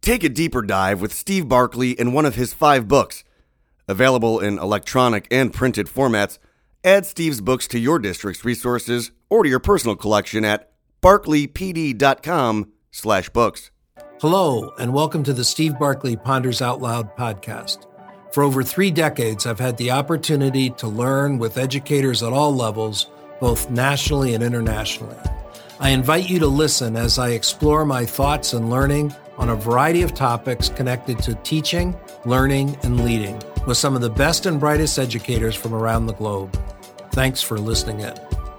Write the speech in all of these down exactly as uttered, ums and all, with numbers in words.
Take a deeper dive with Steve Barkley in one of his five books. Available in electronic and printed formats, add Steve's books to your district's resources or to your personal collection at barkleypd.com slash books. Hello, and welcome to the Steve Barkley Ponders Out Loud podcast. For over three decades, I've had the opportunity to learn with educators at all levels, both nationally and internationally. I invite you to listen as I explore my thoughts and learning on a variety of topics connected to teaching, learning, and leading with some of the best and brightest educators from around the globe. Thanks for listening in.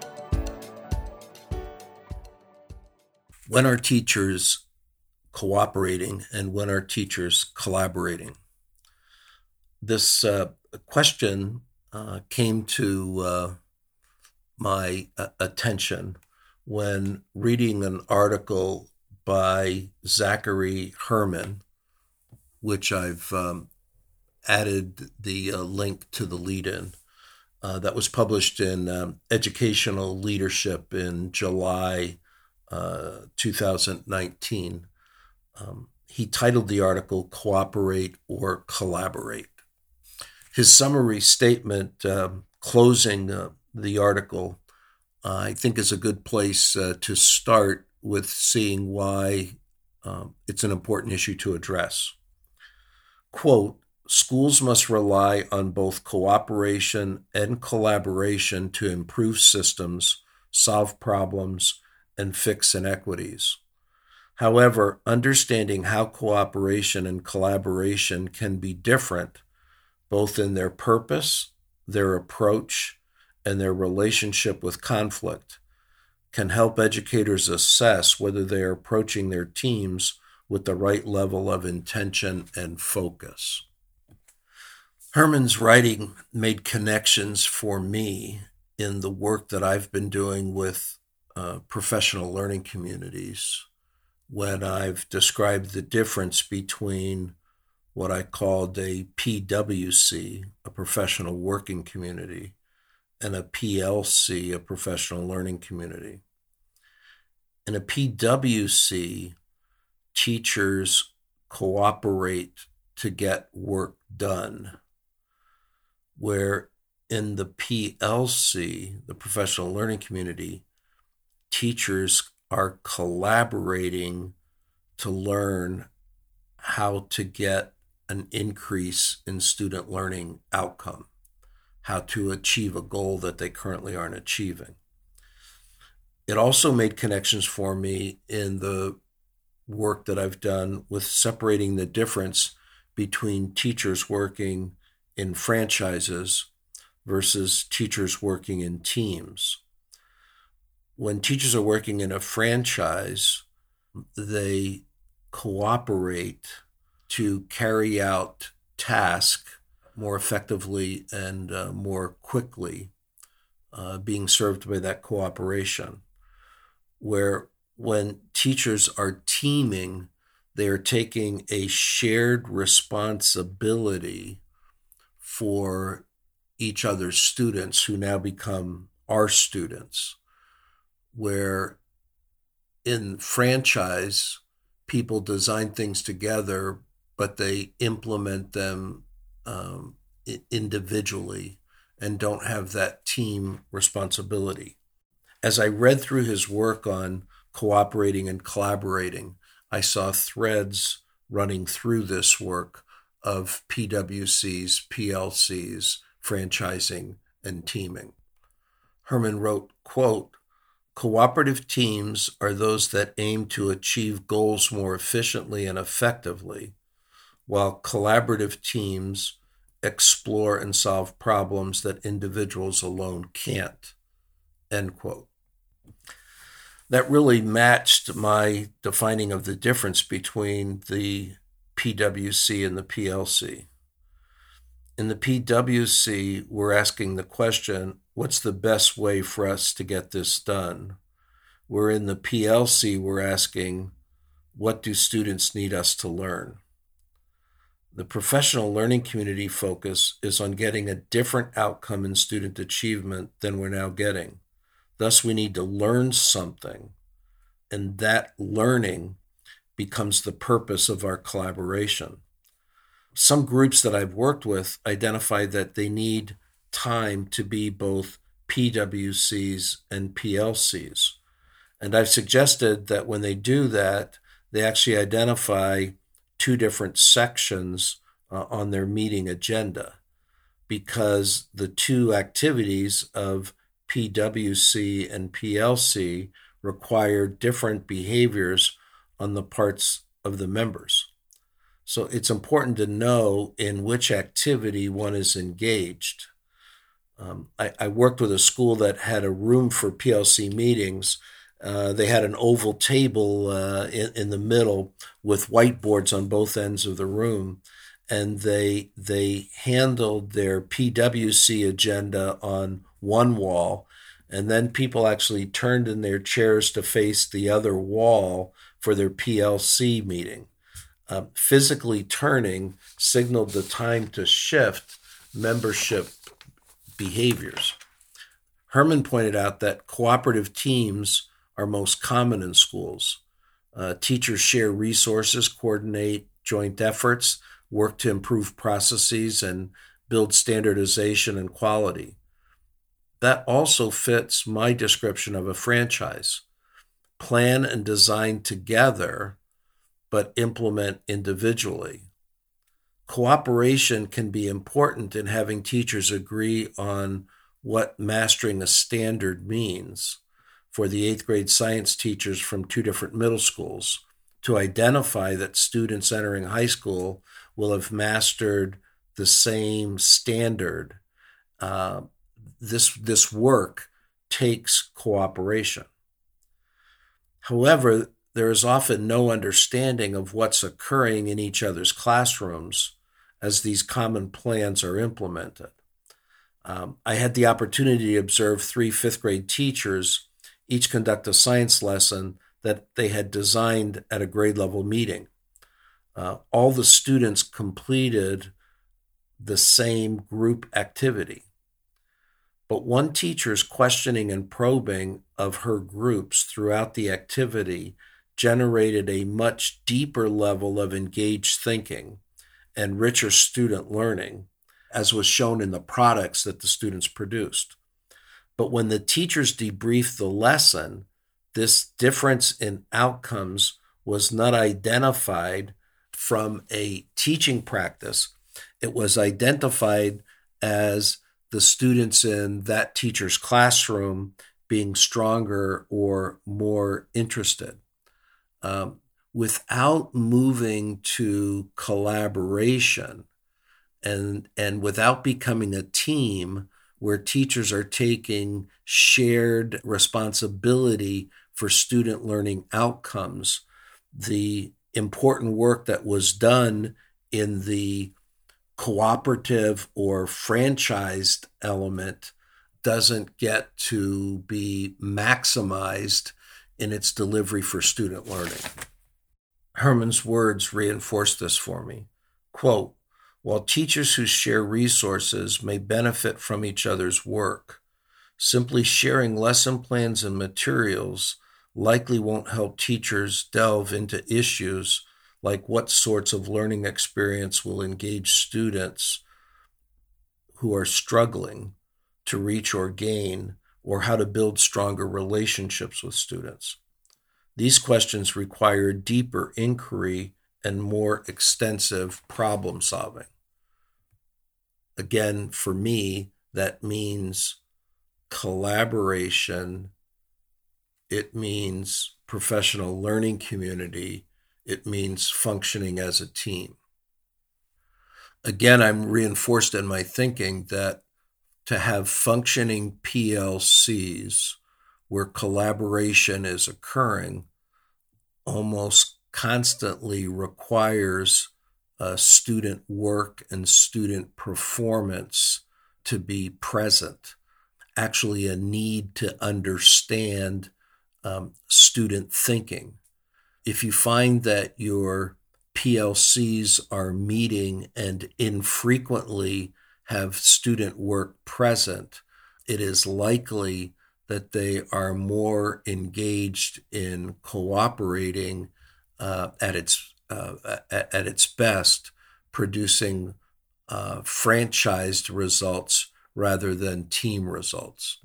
When are teachers cooperating and when are teachers collaborating? This uh, question uh, came to uh, my uh, attention when reading an article by Zachary Herman, which I've um, added the uh, link to the lead-in, uh, that was published in um, Educational Leadership in July uh, two thousand nineteen. Um, he titled the article, Cooperate or Collaborate. His summary statement um, closing uh, the article, uh, I think is a good place uh, to start with seeing why um, it's an important issue to address. Quote, schools must rely on both cooperation and collaboration to improve systems, solve problems, and fix inequities. However, understanding how cooperation and collaboration can be different, both in their purpose, their approach, and their relationship with conflict, can help educators assess whether they are approaching their teams with the right level of intention and focus. Herman's writing made connections for me in the work that I've been doing with uh, professional learning communities when I've described the difference between what I called a P W C, a professional working community, and a P L C, a professional learning community. In a P W C, teachers cooperate to get work done, where in the P L C, the professional learning community, teachers are collaborating to learn how to get an increase in student learning outcome, how to achieve a goal that they currently aren't achieving. It also made connections for me in the work that I've done with separating the difference between teachers working in franchises versus teachers working in teams. When teachers are working in a franchise, they cooperate to carry out tasks more effectively and uh, more quickly, uh, being served by that cooperation. Where when teachers are teaming, they are taking a shared responsibility for each other's students who now become our students. Where in franchise, people design things together, but they implement them um, individually and don't have that team responsibility. As I read through his work on cooperating and collaborating, I saw threads running through this work of P W Cs, P L Cs, franchising, and teaming. Herman wrote, quote, cooperative teams are those that aim to achieve goals more efficiently and effectively, while collaborative teams explore and solve problems that individuals alone can't, end quote. That really matched my defining of the difference between the P W C and the P L C. In the P W C, we're asking the question, what's the best way for us to get this done? Where in the P L C, we're asking, what do students need us to learn? The professional learning community focus is on getting a different outcome in student achievement than we're now getting. Thus, we need to learn something, and that learning becomes the purpose of our collaboration. Some groups that I've worked with identify that they need time to be both P W Cs and P L Cs. And I've suggested that when they do that, they actually identify two different sections uh, on their meeting agenda, because the two activities of P W C and P L C require different behaviors on the parts of the members. So it's important to know in which activity one is engaged. Um, I, I worked with a school that had a room for P L C meetings. Uh, they had an oval table uh, in, in the middle with whiteboards on both ends of the room, and they they handled their P W C agenda on one wall, and then people actually turned in their chairs to face the other wall for their P L C meeting. Uh, physically turning signaled the time to shift membership behaviors. Herman pointed out that cooperative teams are most common in schools. Uh, teachers share resources, coordinate joint efforts, work to improve processes, and build standardization and quality. That also fits my description of a franchise. Plan and design together, but implement individually. Cooperation can be important in having teachers agree on what mastering a standard means. For the eighth grade science teachers from two different middle schools, to identify that students entering high school will have mastered the same standard. Uh, this, this work takes cooperation. However, there is often no understanding of what's occurring in each other's classrooms as these common plans are implemented. Um, I had the opportunity to observe three fifth grade teachers each conduct a science lesson that they had designed at a grade level meeting. Uh, all the students completed the same group activity. But one teacher's questioning and probing of her groups throughout the activity generated a much deeper level of engaged thinking and richer student learning, as was shown in the products that the students produced. But when the teachers debriefed the lesson, this difference in outcomes was not identified from a teaching practice. It was identified as the students in that teacher's classroom being stronger or more interested. Um, without moving to collaboration and, and without becoming a team where teachers are taking shared responsibility for student learning outcomes, the important work that was done in the cooperative or franchised element doesn't get to be maximized in its delivery for student learning. Herman's words reinforce this for me. Quote, "While teachers who share resources may benefit from each other's work, simply sharing lesson plans and materials likely won't help teachers delve into issues like what sorts of learning experience will engage students who are struggling to reach or gain, or how to build stronger relationships with students. These questions require deeper inquiry and more extensive problem solving." Again, for me, that means collaboration. It means professional learning community. It means functioning as a team. Again, I'm reinforced in my thinking that to have functioning P L Cs where collaboration is occurring almost constantly requires uh, student work and student performance to be present, actually a need to understand um, student thinking. If you find that your P L Cs are meeting and infrequently have student work present, it is likely that they are more engaged in cooperating uh, at its uh, at, at its best, producing uh, franchised results rather than team results.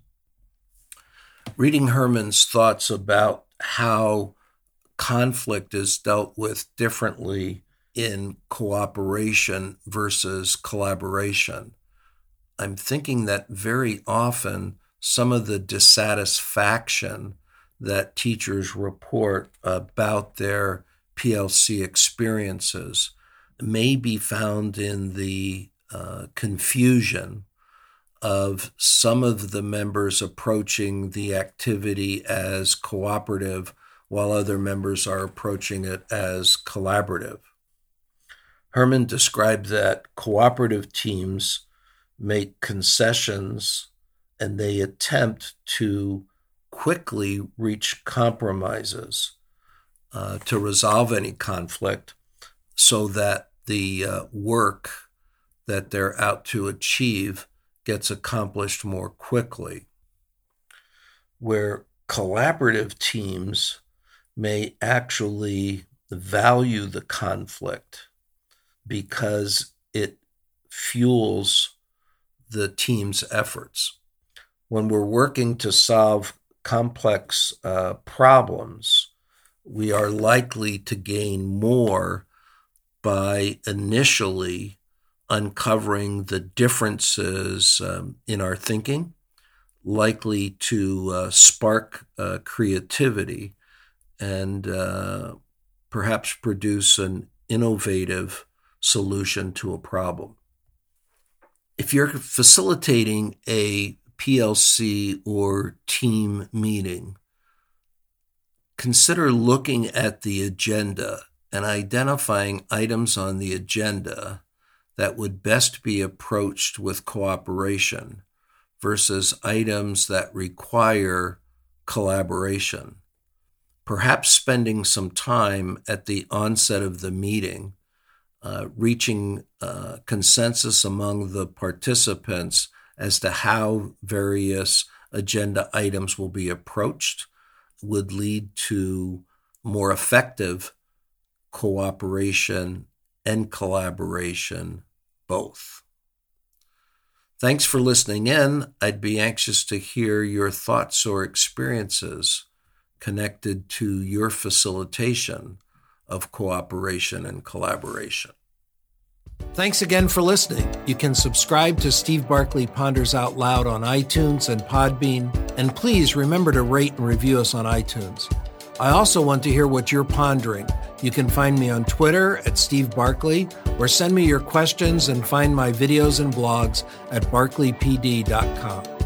Reading Herman's thoughts about how conflict is dealt with differently in cooperation versus collaboration, I'm thinking that very often some of the dissatisfaction that teachers report about their P L C experiences may be found in the uh, confusion of some of the members approaching the activity as cooperative while other members are approaching it as collaborative. Herman described that cooperative teams make concessions and they attempt to quickly reach compromises uh, to resolve any conflict so that the uh, work that they're out to achieve gets accomplished more quickly. Where collaborative teams may actually value the conflict because it fuels the team's efforts. When we're working to solve complex uh, problems, we are likely to gain more by initially uncovering the differences um, in our thinking, likely to uh, spark uh, creativity and uh, perhaps produce an innovative solution to a problem. If you're facilitating a P L C or team meeting, consider looking at the agenda and identifying items on the agenda that would best be approached with cooperation versus items that require collaboration. Perhaps spending some time at the onset of the meeting, uh, reaching uh, consensus among the participants as to how various agenda items will be approached would lead to more effective cooperation and collaboration both. Thanks for listening in. I'd be anxious to hear your thoughts or experiences connected to your facilitation of cooperation and collaboration. Thanks again for listening. You can subscribe to Steve Barkley Ponders Out Loud on iTunes and Podbean, and please remember to rate and review us on iTunes. I also want to hear what you're pondering. You can find me on Twitter at Steve Barkley, or send me your questions and find my videos and blogs at barkley p d dot com.